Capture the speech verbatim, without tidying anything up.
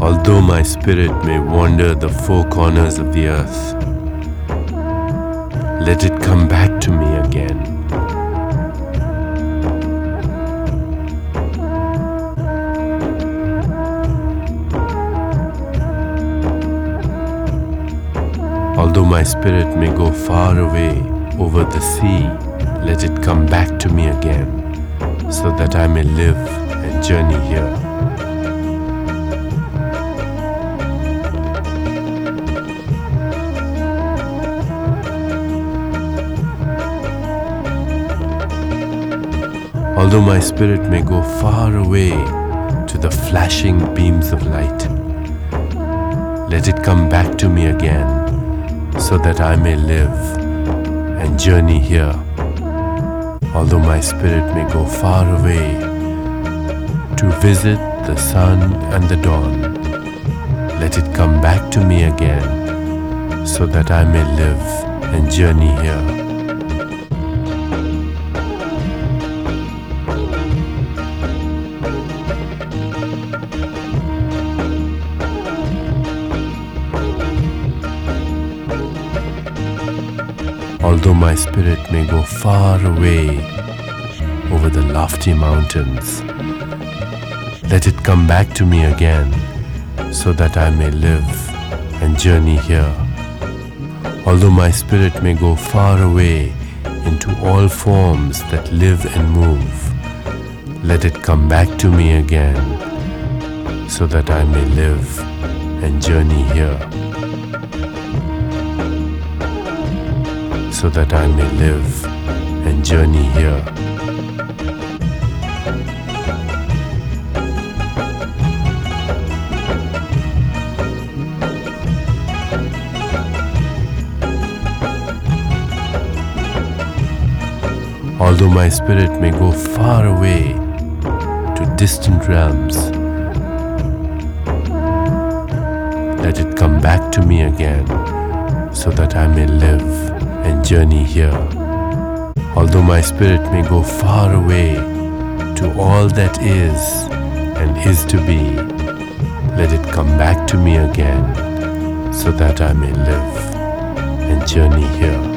Although my spirit may wander the four corners of the earth, let it come back to me again. Although my spirit may go far away over the sea, let it come back to me again, so that I may live and journey here. Although my spirit may go far away to the flashing beams of light, let it come back to me again, so that I may live and journey here. Although my spirit may go far away to visit the sun and the dawn, let it come back to me again, so that I may live and journey here. Although my spirit may go far away over the lofty mountains, let it come back to me again, so that I may live and journey here. Although my spirit may go far away into all forms that live and move, let it come back to me again, so that I may live and journey here. So that I may live and journey here. Although my spirit may go far away to distant realms, let it come back to me again, so that I may live and journey here. Although my spirit may go far away to all that is and is to be, let it come back to me again, so that I may live and journey here.